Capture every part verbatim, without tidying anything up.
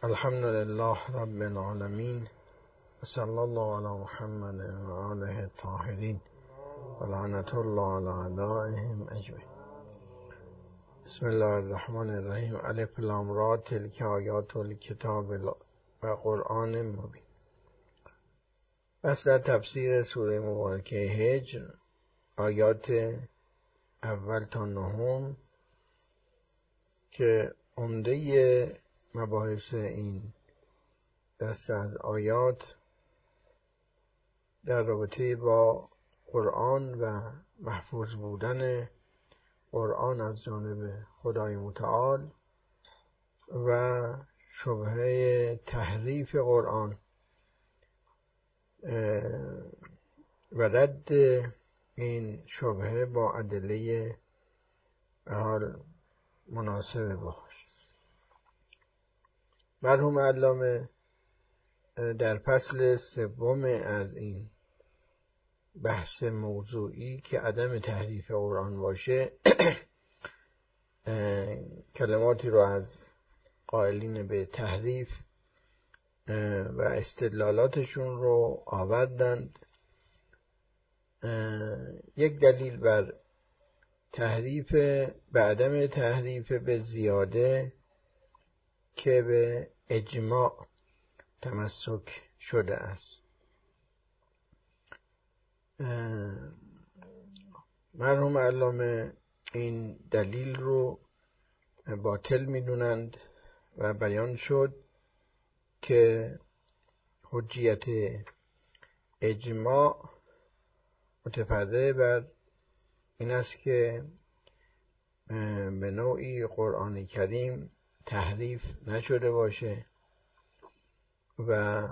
الحمد لله رب العالمين و صلی الله علی محمد و آله الطاهرین و لعنت الله علی اعدائهم اجمعین. بسم الله الرحمن الرحیم. الف لام را تلک آیات الکتاب و قرآن مبین. پس در تفسیر سوره مبارکه هجر آیات اول تا نهم که عمده مباحث این دسته از آیات در رابطه با قرآن و محفوظ بودن قرآن از جانب خدای متعال و شبهه تحریف قرآن و رد این شبهه با ادله حال مناسب باش. مرحوم علامه در فصل سوم از این بحث موضوعی که عدم تحریف قرآن باشه کلماتی رو از قائلین به تحریف و استدلالاتشون رو آوردند. یک دلیل بر تحریف به عدم تحریف به زیاده که به اجماع تمسک شده است. مرحوم علامه این دلیل رو باطل میدونند و بیان شد که حجیت اجماع متفرع بر این است که به نوعی قرآن کریم تحریف نشده باشه و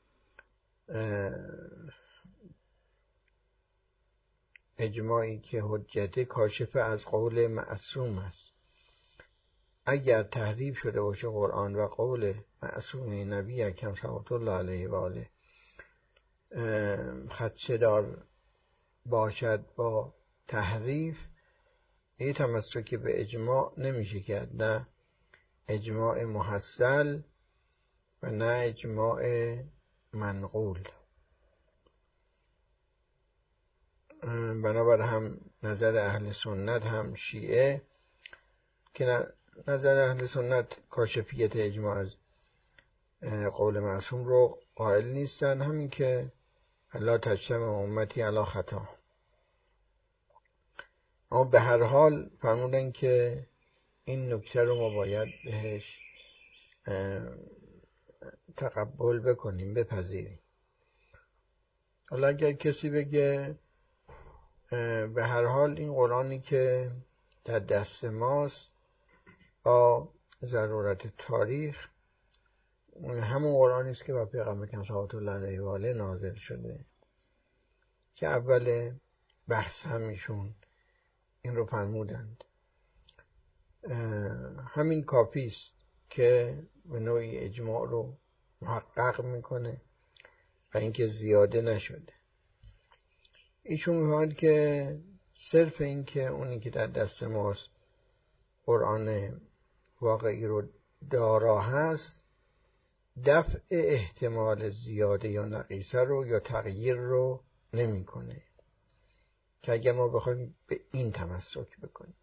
اجماعی که حجت کاشف از قول معصوم است. اگر تحریف شده باشه قرآن و قول معصوم نبی اکرم صلوات الله علیه و آله خدشه‌دار باشد با تحریف، این تمسک به اجماع نمیشه کرد، نه اجماع محصل و نه اجماع منقول. بنابر هم نظر اهل سنت هم شیعه که نظر اهل سنت کاشفیت اجماع از قول معصوم رو قائل نیستن، همین که لا تجتمع امتی علی خطا. اما به هر حال فرمودن که این نکته رو ما باید بهش تقبل بکنیم، بپذیریم. حالا اگر کسی بگه به هر حال این قرآنی که در دست ماست با ضرورت تاریخ همون قرآنی است که با پیغمبر اکرم صلوات الله علیه و آله نازل شده، که اول بحث همیشون این رو فرمودند. همین کافی است که به نوعی اجماع رو محقق میکنه و اینکه زیاده نشده. ایشون می‌فرماید که صرف این که اونی که در دست ماست قرآن واقعی رو دارا هست دفع احتمال زیاده یا نقیصه رو یا تغییر رو نمی‌کنه، که اگر ما بخوایم به این تمسک بکنیم.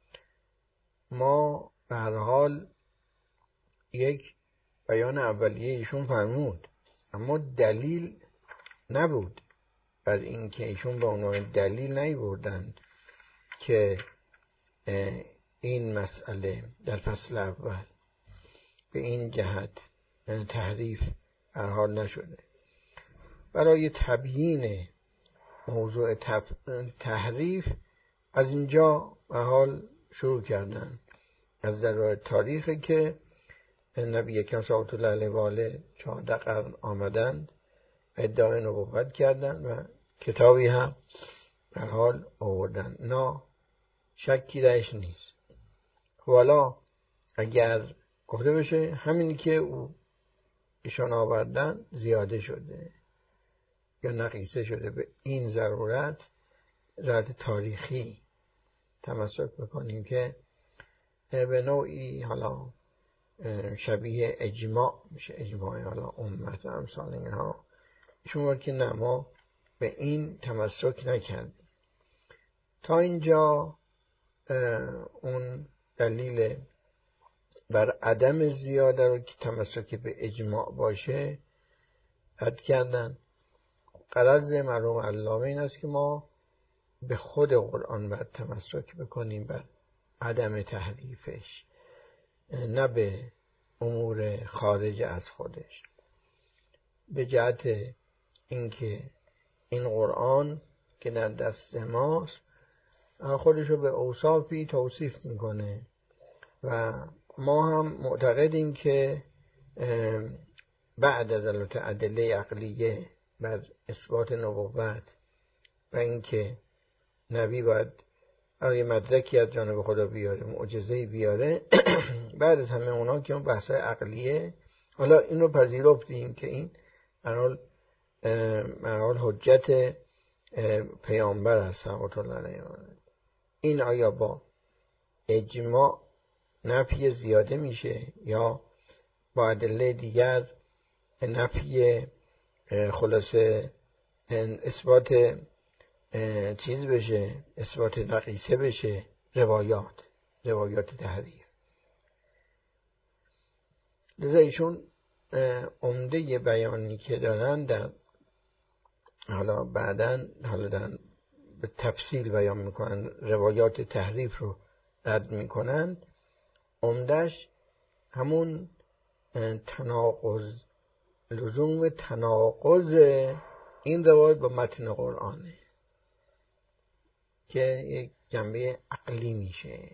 ما به هر حال یک بیان اولیه ایشون فرمود، اما دلیل نبود بر این که ایشون به عنوان دلیل نیاوردند که این مسئله در فصل اول به این جهت تحریف هر حال نشده. برای تبیین موضوع تحریف از اینجا به حال شروع کردن، از ضرورت تاریخی که نبی اکرم صلوات الله علیه و آله چهارده قرن آمدند، ادعای نبوت کردند و کتابی هم در حال آوردن، نه شکی درش نیست. حالا اگر گفته بشه همینی که او ایشان آوردن زیاده شده یا نقیصه شده، به این ضرورت ضرورت تاریخی تمسک بکنیم که به نوعی حالا شبیه اجماع میشه، اجماع حالا امت و امثال اینها. شما که نه، ما به این تمسک نکردیم. تا اینجا اون دلیل بر عدم زیاده رو که تمسک به اجماع باشه رد کردن. غرض مرحوم علامه این است که ما به خود قرآن باید تمسک بکنیم، بر عدم تحریفش، نه به امور خارج از خودش. به جهت اینکه این قرآن که در دست ماست خودشو به اوصافی توصیف میکنه و ما هم معتقدیم که بعد از البته ادله عقلیه بر اثبات نبوت و اینکه نبی باید اگه مدرکی از جانب خدا بیاره، معجزه‌ای بیاره، بعد از همه اونا که اون بحث‌های عقلیه، حالا اینو پذیرفتیم که این مرحال مرحال حجت پیامبر است صلوات الله علیه. این آیا با اجماع نفی زیاده میشه یا با ادله دیگر نفی خلاصه اثبات چیز بشه، اثبات نقیصه بشه، روایات روایات تحریف. لذا ایشون عمده بیانی که دارن در حالا بعداً حالا در به تفصیل بیان میکنن، روایات تحریف رو رد میکنن، عمدش همون تناقض، لزوم تناقض این روایت با متن قرآنه که یک جنبه عقلی میشه.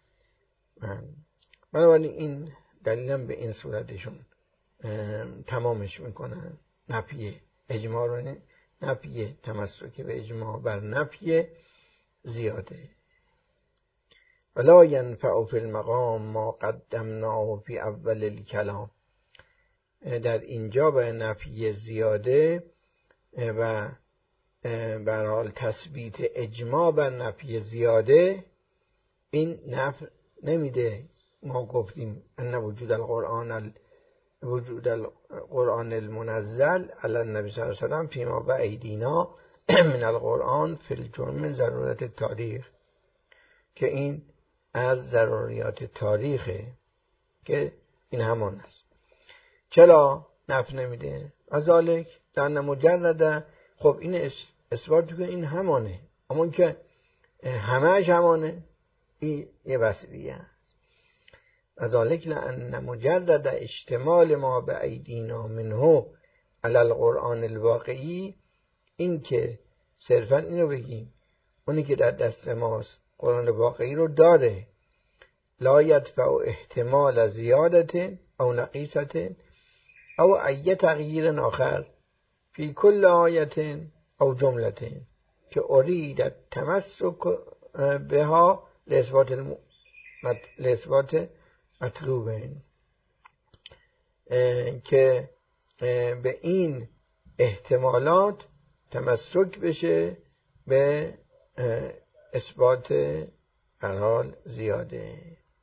بنابراین این دلیلم به این صورتشون تمامش میکنن، نفی اجماع رو، نفی تمسک به اجماع بر نفی زیاده. ولا ینفع فی المقام ما قدمناه فی اول الکلام. در اینجا به نفی زیاده و به هر حال تثبیت اجماع بر نفی زیاده این نفع نمیده. ما گفتیم ان وجود القرآن وجود القرآن المنزل علی النبی صلی الله علیه و سلم فیما و ایدینا من القرآن فی الجرم من ضرورت تاریخ، که این از ضروریات تاریخه که این همان است. چرا نفع نمیده؟ ازالک در مجرد، خب این اثبات که این همانه، اما که همهش همانه این یه وسیله است. ازالک لأن مجرد اشتمال ما به ایدینا منه علی القرآن الواقعی، این که صرفا اینو بگیم اونی که در دست ماست قرآن واقعی رو داره، لا یدفع احتمال زیادت او نقیصت او ای تغییر آخر فی کل آیت او جملت که ارید تمسک بها لإثبات الم... لإثبات مطلوبه، که به این احتمالات تمسک بشه به اثبات هر حال زیاده.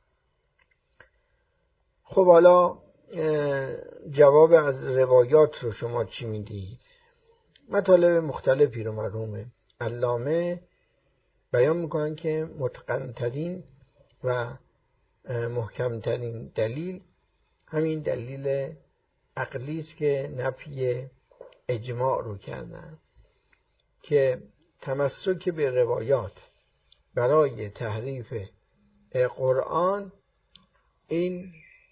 خب حالا جواب از روایات رو شما چی میدید؟ مطالب مختلفی رو مرحوم علامه بیان میکنن که متقن‌ترین و محکمترین دلیل همین دلیل عقلی است که نفی اجماع رو کردن، که تمسک به روایات برای تحریف قرآن این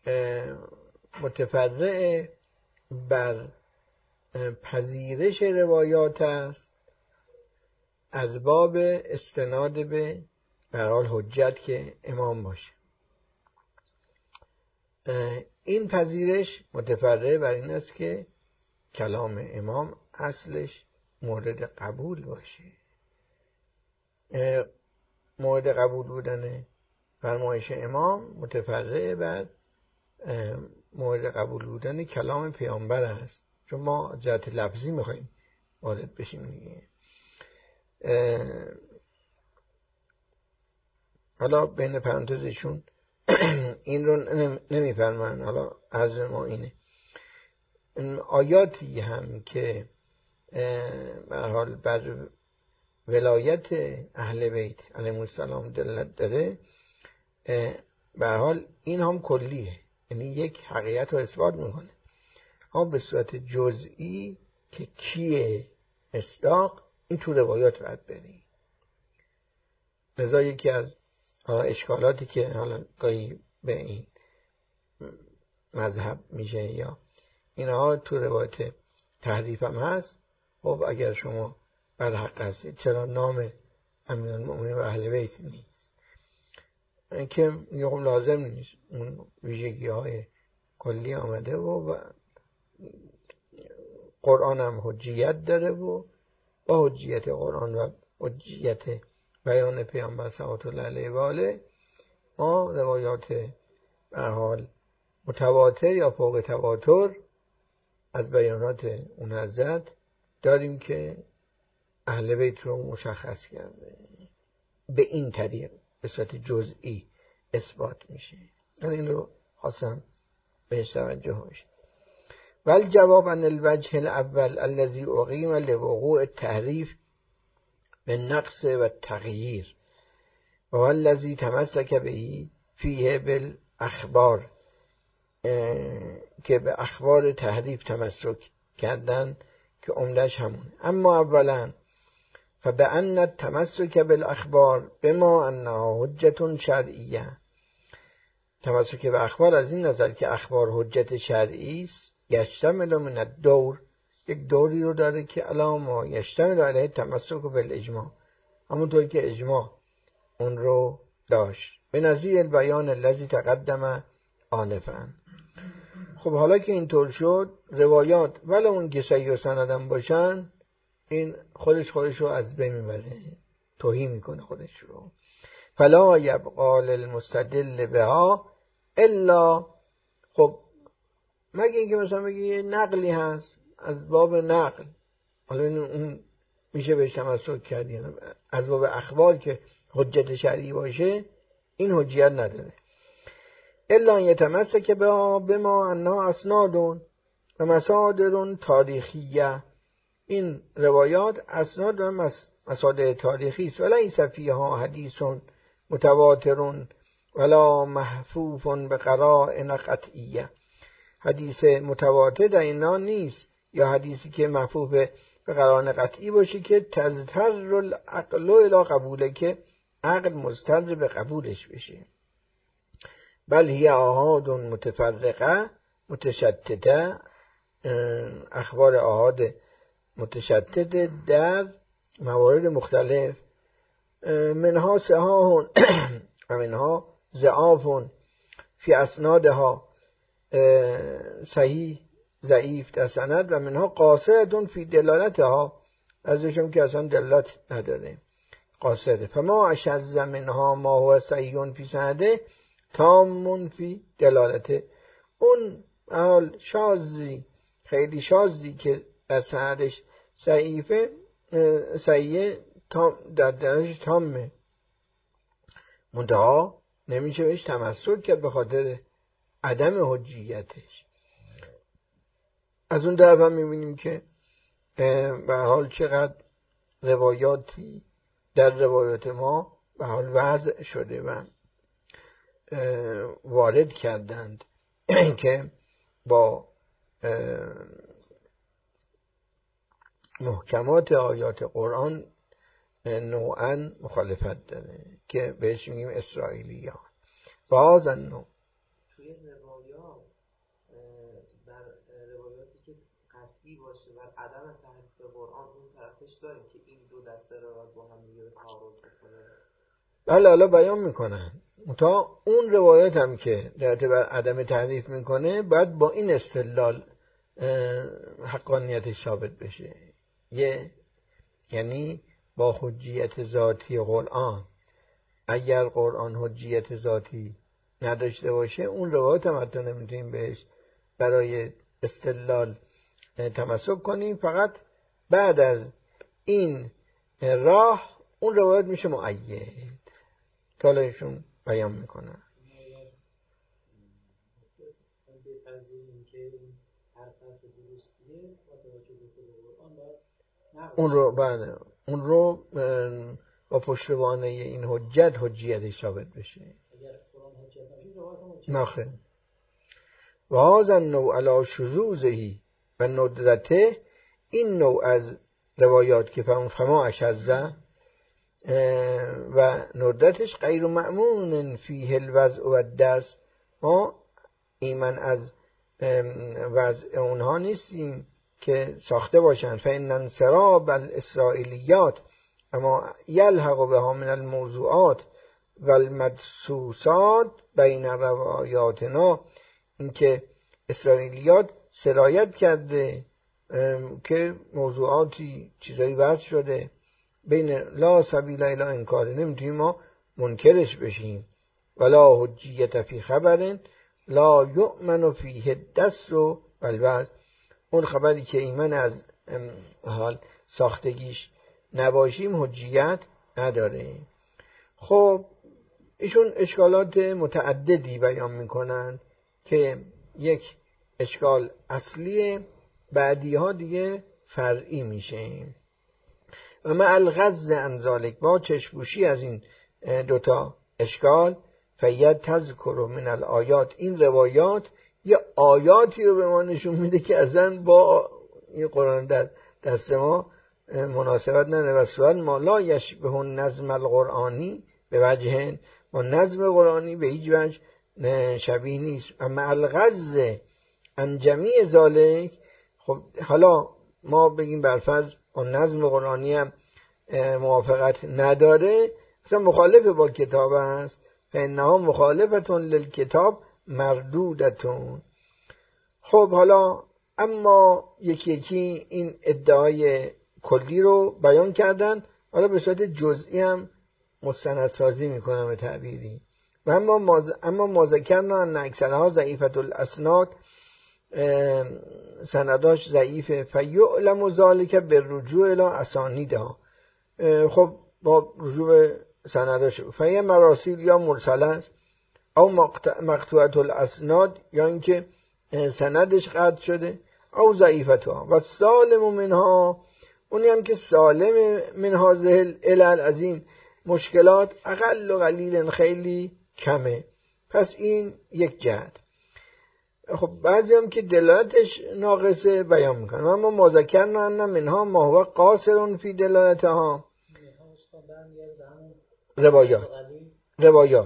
متفرع بر پذیرش روایات است از باب استناد به برحال حجت که امام باشه. این پذیرش متفرع بر این است که کلام امام اصلش مورد قبول باشه. مورد قبول بودن فرمایش امام متفرع بر مورد قبول بودن کلام پیامبر است، چون ما جهت لفظی میخوایم وارد بشیم دیگه. حالا بین پرانتزشون این رو نمیفرمان. حالا عرض ما اینه آیاتی هم که به هر حال بر ولایت اهل بیت علیهم السلام دلالت داره، به هر حال این هم کلیه، یعنی یک حقیقت رو اثبات میکنه. اما به صورت جزئی که کیه مصداق، این تو روایات باید بریم. لذا یکی از اشکالاتی که حالا گاهی به این مذهب میشه یا اینها تو روایت تحریف هم هست. خب اگر شما بر حق هستید چرا نام امیرالمؤمنین و اهل بیت نیست؟ که میگم لازم نیست، اون ویژگی های کلی آمده و قرآن هم حجیت داره و با حجیت قرآن و حجیت بیان پیامبر صلوات الله علیه و آله ما روایات به هر حال متواتر یا فوق تواتر از بیانات اون حضرت داریم که اهل بیت رو مشخص کرده. به این طریق به صورت جزئی اثبات میشه. این رو خواستم بهش توجه باشید. ولی جواب عن الوجه الاول الذي اقیم لوقوع التحریف بالنقص و التغییر و الذي تمسک به فیه بالاخبار، که به اخبار تحریف تمسک کردن که عمدش همونه. اما اولا فبأن التمسک بالاخبار بما انها حجت شرعیه، تمسک به اخبار از این نظر که اخبار حجت شرعی است، یشتمل من الدور، یک دوری رو داره که علامه یشتمل علیه تمسک بالاجماع، همونطور که اجماع اون رو داشت، به نظیر البیان الذی تقدم آنفا. خب حالا که اینطور شد، روایات ولی اون که صحیح و سندم باشن، این خودش خودش رو از بین میبره، توهی میکنه خودش رو. فلا یبقى للمستدل بها الا، خب مگه اینکه مثلا بگی نقلی هست از باب نقل، حالا اون میشه بهش تمسک کرد، یعنی از باب اخبار که حجت شرعی باشه این حجیت نداره. الا یتمسک بها بما انها اسنادون و مصادر تاریخیه، این روایات اسناد و مصادر تاریخی است. ولی فیها حدیث متواتر ولا محفوف بقرائن قطعیه، حدیث متواتر در اینا نیست یا حدیثی که محفوف به قرائن قطعی باشه که تضطر العقل الی قبوله، که عقل مضطر به قبولش بشه. بل هی آحاد متفرقه متشتته، اخبار آحاد متشتت در موارد مختلف، منها صحاح و منها ضعاف فی اسنادها، صحیح ضعیف در سند، و منها قاصرة فی دلالتها، ازشون که اصلا دلالت نداره، قاصره. فما اشذ منها ما هو صحیح فی سنده تام فی دلالته، اون حال شاذی خیلی شاذی که در سندش ضعیفه، صحیح تام در دلالتش تامه، منتها نمیشه بهش تمسک کرد به خاطر عدم حجیتش. از اون طرف هم میبینیم که به حال چقدر روایاتی در روایات ما به حال وضع شده و وارد کردند که با محکمات آیات قرآن نوعا مخالفت داره که بهش میگیم اسرائیلیان. باز نوع توی روایات، در روایاتی که قطعی باشه و عدم تحریف قرآن اون طرفش داریم که این دو دسته روایات با هم دیگه تعارض بکنه. بله حالا بیان میکنن تا اون روایت هم که در بر عدم تحریف میکنه باید با این استدلال حقانیت ثابت بشه، یه یعنی با حجیت ذاتی قرآن. اگر قرآن حجیت ذاتی نداشته باشه اون روایت هم حتی نمیتونیم بهش برای استدلال تمسک کنیم، فقط بعد از این راه اون روایت میشه مؤید که حالا ایشون بیان میکنن. این حرکت درستیه متوجه به خود قرآن باید اون رو بله اون رو با پشتوانه این حجت حجیتش ثابت بشه. اگر قرآن حجت نشه روایت هم حجت نخیر. و هذا النوع علی شذوذه و ندرته، این نوع از روایات که فما اشذه و ندرتش غیر مأمون فیه الوضع و الدست، ما ایمن از وضع اونها نیستیم که ساخته باشند. فإن انصراب الاسرائیلیات اما یلحق بها من الموضوعات و المدسوسات بین روایاتنا، اینکه اسرائیلیات سرایت کرده که موضوعاتی چیزایی وضع شده بین لا سبیل الی انکار، نمیتونیم ما منکرش بشیم. ولا حجیت فی خبر لا یؤمن فیه الدس و الوضع، اون خبری که ایمن از حال ساختگیش نباشیم حجیت نداره. خب ایشون اشکالات متعددی بیان میکنن که یک اشکال اصلیه، بعدی ها دیگه فرعی میشه. و مع الغض عن ذلک، با چشپوشی از این دوتا اشکال، فید تذکر من الآیات، این روایات یه آیاتی رو به ما نشون میده که اصلا با این قرآن در دست ما مناسبت نداره. و سوال ما لا یشبه النظم القرآنی به وجه، ما نظم قرآنی به هیچ وجه شبیه نیست. و مع الغض عن جمیع ذالک، خب حالا ما بگیم برفرض اون نظم قرآنی هم موافقت نداره، اصلا مخالف با کتاب است، فانها مخالفتون للکتاب مردودتون. خب حالا اما یکی یکی این ادعای کلی رو بیان کردن، حالا به صورت جزئی هم مستندسازی میکنم به تعبیری. و اما ماز... اما ما ذکرنا ان اکثرها ضعیفه الاسناد، سنداش ضعیفه، فیعلم ذلک بالرجوع الی اسانیدها، خب با رجوع به سنداش فیه مراسیل یا مرسل است، او مقطوعه الاسناد یا اینکه سندش قطع شده، او ضعیفتها. و سالم منها، اونی هم که سالم من هذه العلل، از این مشکلات، اقل و قلیل خیلی کمه. پس این یک جهت. خب بعضی هم که دلالتش ناقصه بیان میکنه. اما ما ذکرنا ان منها ما هو قاصر فی دلالتها، روایات روایات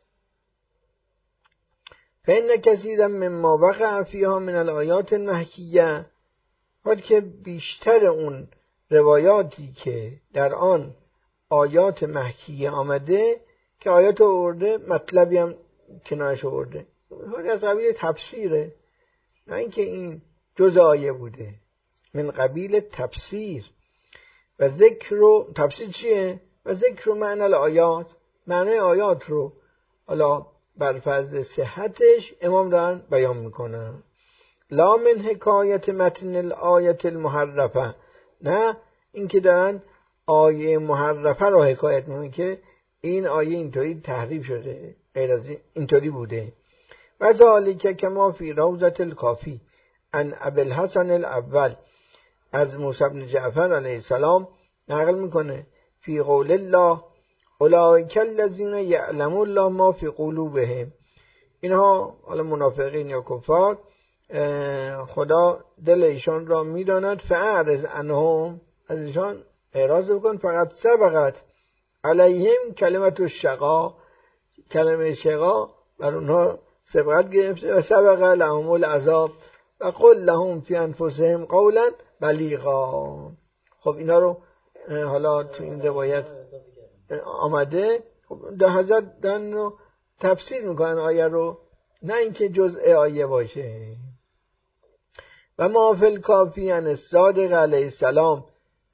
فإن كثيرا مما وقع فيها من الآیات المحکیه، حال که بیشتر اون روایاتی که در آن آیات محکیه آمده، که آیات آورده مطلبی هم کنارش آورده، حالی از قبیل تفسیره، نه اینکه این جز آیه بوده، من قبیل تفسیر. و ذکر رو تفسیر چیه؟ و ذکر رو معنی الآیات، معنی آیات رو حالا بر فرض صحتش امام دارن بیان میکنن. لا من حکایت متن الآیت المحرفه، نه اینکه دارن آیه محرفه رو حکایت میکنن که این آیه اینطوری تحریف شده، غیر از اینطوری بوده. و ذالک کما فی روضة الکافی عن ابی الحسن الاول، از موسی بن جعفر علیه السلام نقل میکنه، فی قول الله اولئک الذین یعلم الله ما فی قلوبهم، اینها حالا منافقین یا کفار، خدا دل ایشان را میداند، فاعرض عنهم، از ایشان اعراض بکن، فقط سبقت علیهم کلمت الشقا، کلمه شقا بر اونها سبقت گرفته، و سبق لهم العذاب و قل لهم فی انفسهم قولا بلیغا. خب اینا رو حالا تو این روایت آمده، خب حضرت دن رو تفسیر میکنن آیه رو، نه اینکه جزء آیه باشه. و ما فی الکافی عن الصادق علیه السلام،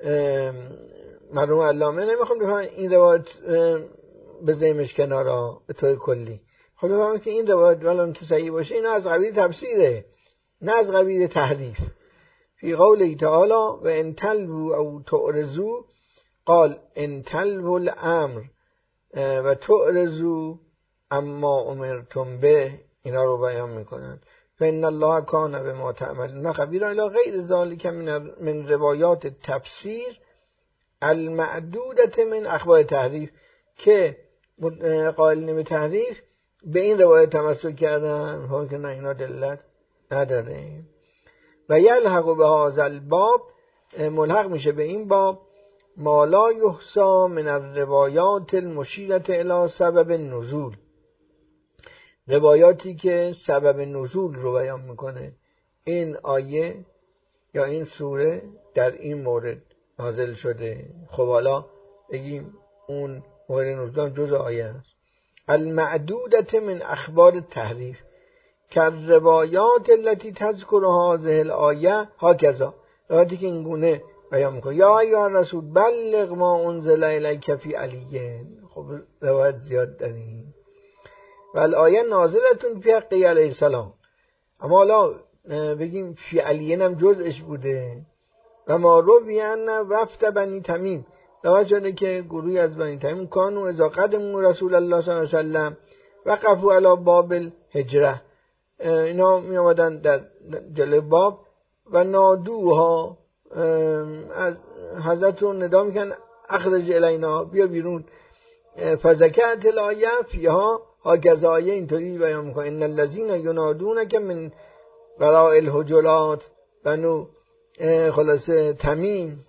مرحوم علامه نمیخوام بفهم این روایت بذاریمش کنارا به طور کلی، خب بفهم که این روایت ولن که صحیح باشه، این از قبیل تفسیره، نه از قبیل تحریف. فی قوله تعالی و ان تلووا او تعرضوا، قال ان تلووا الامر و تعرضوا اما امرتم به، اینا رو بیان میکنن. فإن الله کان بما تعملون خبیرا الی غیر ذلک من من روایات تفسیر المعدودة من اخبار تحریف که قائلین به تحریف به این روایت تمسک کردن حال که نه اینا دلت نداره. و یلحق به هذا الباب ملحق میشه به این باب ما لا یحصی من الروایات المشیرة الی سبب النزول، روایاتی که سبب نزول رو بیان میکنه. این آیه یا این سوره در این مورد نازل شده. خب حالا بگیم اون مورد نزول جز آیه است. المعدودة من اخبار التحریف که روایات التي تذکر هذه الآیه هکذا، روایاتی که این گونه بیان میکنه. یا ایها الرسول بلغ ما انزل الیک فی علی. خب روایت زیاد داریم. و الآیه نازلتون فی حق علیه السلام، اما حالا بگیم فی علی هم جزءش بوده. و ما روی ان وفد بنی تمیم، روایت شده که گروهی از بنی تمیم کانو اذا قدموا رسول الله صلی الله علیه و سلم وقفوا علی باب الحجره، اینا می آمدن در جلوی باب و نادوها، از حضرت رو ندا میکن اخرج الینا، بیا بیرون. فذکرت الآیه فیها هکذا، آیه اینطوری بیان میکنه ان الذین ینادونک من وراء الحجرات، بنو خلاصه تمیم،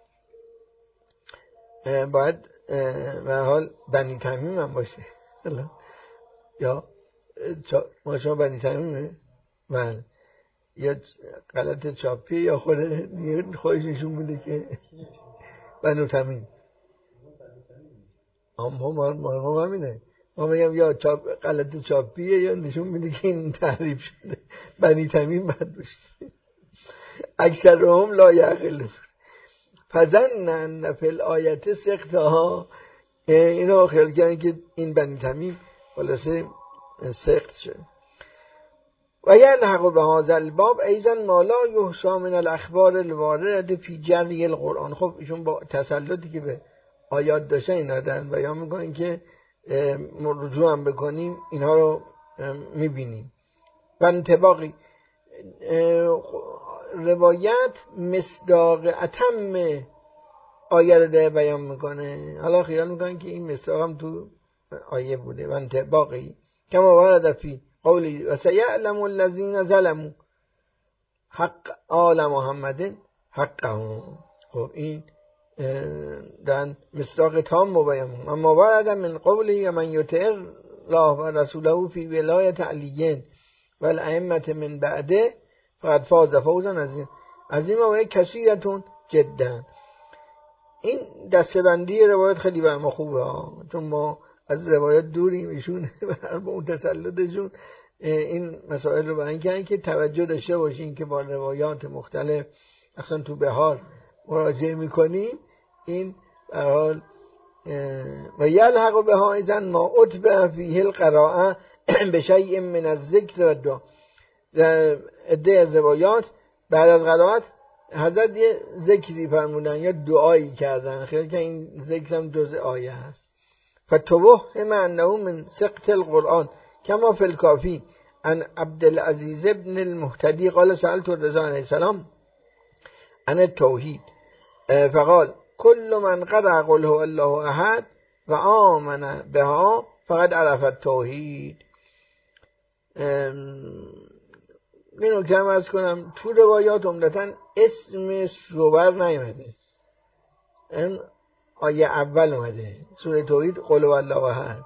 باید به حال بنی تمیم هم باشه یا ما شما بنی تمیمه من یا غلط چاپی یا خود خودش نشون بوده که بنو تمیم. اما ما ما همینه، ما میگم یا چاپ غلط چاپیه یا نشون میده که این تحریف شده. بنی تمیم باید باشه. اکثرهم لا یعقلون فظنن فی الآیه سقطها، اینا خیال کردن که این بنی تمیم خلاصه سقط شد. و یلحق به هذا الباب ایضا ما لا یحصی من الاخبار الوارده فی جری القرآن. خب ایشون با تسلطی که به آیات داشتن اینا دارن بیان میکنن که رجوع هم بکنیم اینها رو میبینیم. و انطباقی روایت مصداق اتم آیه رو ده بیان میکنه. حالا خیال میکنن که این مصداق هم تو آیه بوده. و انطباقی کما ورد فی قولی و سیعلم الذین ظلموا حق آل محمد حقه. خب این دن مصداق تام مبین. اما ورد من قوله من یطع الله و رسوله فی ولایت علی و الائمه من بعده فقد فاز فوزا عظیما عظیما و کثیرتون جدا. این دسته‌بندی روایت خیلی برای ما خوبه ها، چون ما از روایت دوریم. ایشون با اون تسلطشون این مسائل رو بیان کردن که توجه داشته باشین که با روایات مختلف اصلا تو بهار مراجعه میکنیم. این به حال و یلحق به ها ایضا ما اتبع فیه القراءه بشیء من الذکر و دعا. در عده از روایات بعد از قرائت حضرت یه ذکری فرمودن یا دعایی کردن، خیلی که این ذکر هم جزء آیه هست. فتوهم انه من سقط القرآن کما فی الکافی عن عبدالعزیز ابن المهتدی قال سألت الرضا علیه السلام عن التوحید فقال كل من قرأ قل هو الله احد و آمن بها فقد عرف التوحید. این نکته هم عرض کنم تو روایات عمدتاً اسم سور نیامده، این آیه اول اومده. سوره توحید قل هو الله احد،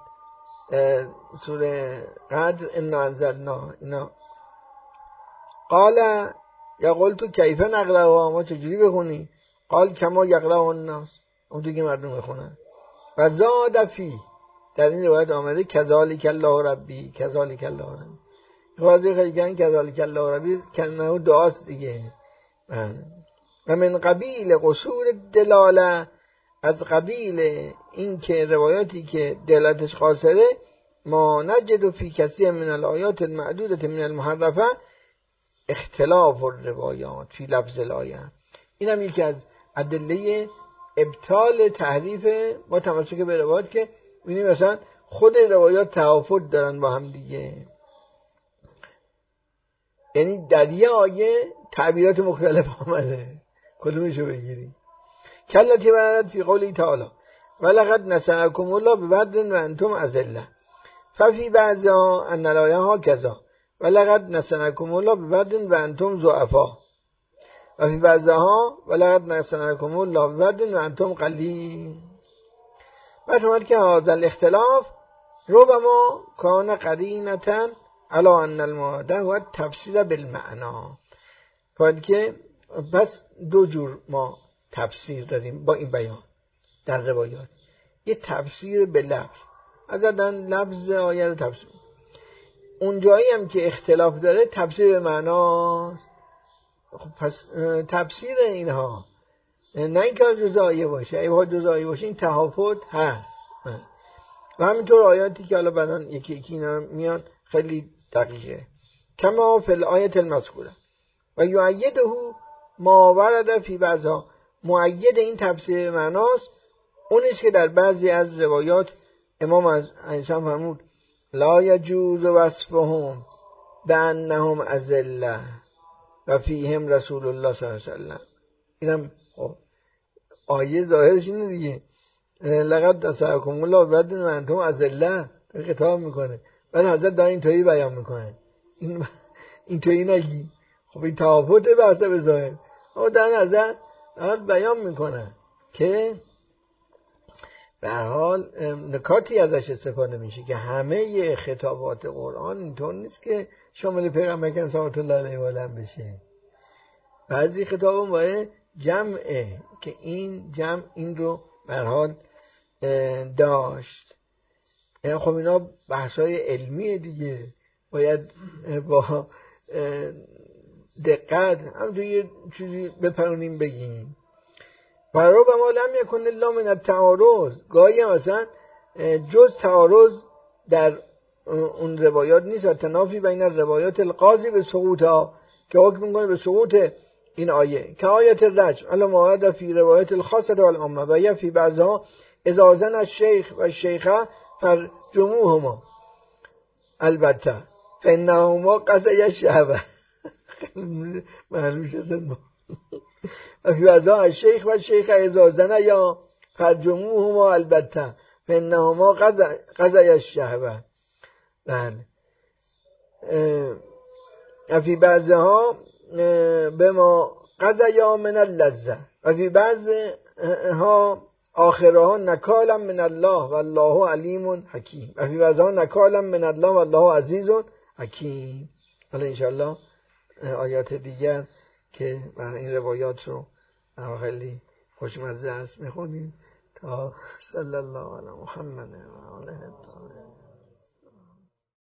سوره قدر انا انزلنا اینا. قال یا قلت کیف نقرأها، ما چجوری بخونیم؟ قال کما یقرأ الناس، اونطور که مردم بخونن. و زاد فی، در این روایت آمده کذالک الله ربی کذالک الله ربی. واضح خیلی گن کذالک الله ربی کنه دعاست دیگه. و من قبیل قصور دلاله، از قبیل این که روایاتی که دلالتش قاصره، ما نجد فی کثیر من الآیات المعدودة من المحرفه اختلاف الروایات فی لفظ الآیه. این هم یکی از ادله ابطال تحریف با تمسک به روایات که می‌بینیم مثلا خود روایات تفاوت دارن با هم دیگه. یعنی در یه آیه تعبیرات مختلف آمده، کدومشو بگیری؟ کلتی وردت فی قولی تعالی ولقد نصرکم الله ببدر و انتم اذله ففی بعضها ان الآیه هکذا ولقد نصرکم الله ببدر و انتم ضعفا و فی بعضها ولقد نصرکم الله ببدر و انتم قلیل. بعد اومد که هذا الاختلاف ربما کان قرینة علی ان المراد هو تفسیر بالمعنا. باید که پس دو جور ما تفسیر داریم با این بیان در روایات. یه تفسیر به لفظ، ازدن لفظ آیه رو تفسیر. اون جایی هم که اختلاف داره تفسیر به معناست. خب پس تفسیر اینها نه اینکه جز آیه باشه، اگه جز آیه باشه این تهافت هست. و همینطور آیاتی که حالا بعدن یکی یکی اینا میان خیلی دقیقه. کما فی الآیه المذکوره و یؤیده ما ورد فی بعضها. مؤید این تفسیر معناست اونیست که در بعضی از روایات امام از انسان فرمود لا یجوز وصفهم بانهم اذله و فیهم رسول الله صلی الله علیه وسلم. اینم آیه ظاهرش اینه دیگه، لقد نصرکم الله ببدر و انتم اذله خطاب میکنه، بعد حضرت دا اینطوری بیان میکنه. این اینطوری نگی. خب این تفاوت به حسب ظاهر، اما در نظر بیان میکنه که به هر حال نکاتی ازش استفاده میشه که همه خطابات قرآن اینطور نیست که شامل پیغمبر اکرم صلی الله علیه و آله بشه. بعضی خطاب باید جمعه که این جمع این رو به هر حال داشت. یعنی خب اینا بحث‌های علمیه دیگه، باید با دقت هم تو یه چیزی بپرونیم بگیم. برای به ما لم یکن الا من التعارض. گاهی مثلا جز تعارض در اون روایات نیست و تنافی بین الروایات القاضی به سقوطها که حکم میکنه به سقوط این آیه که آیت الرجم الا موعد فی روایات الخاصه والعامه و یا فی بعضها اذا زن الشیخ و الشیخه فرجموهما البته فانهما قضی الشهوه. معلوم شد و فی بعضها الشیخ و الشیخه اذا زن یا فرجموهما البته فانهما قضی الشهوه. بله. و فی بعضها بما قضیا من اللذه و فی بعضها آخرها نکالا من الله والله علیم حکیم و فی بعضها نکالا من الله والله عزیز حکیم. حالا انشاءالله آیات دیگر که این روایات رو خیلی خوشمزه است میخونیم تا صلی الله علی محمد و آله الطاهرین.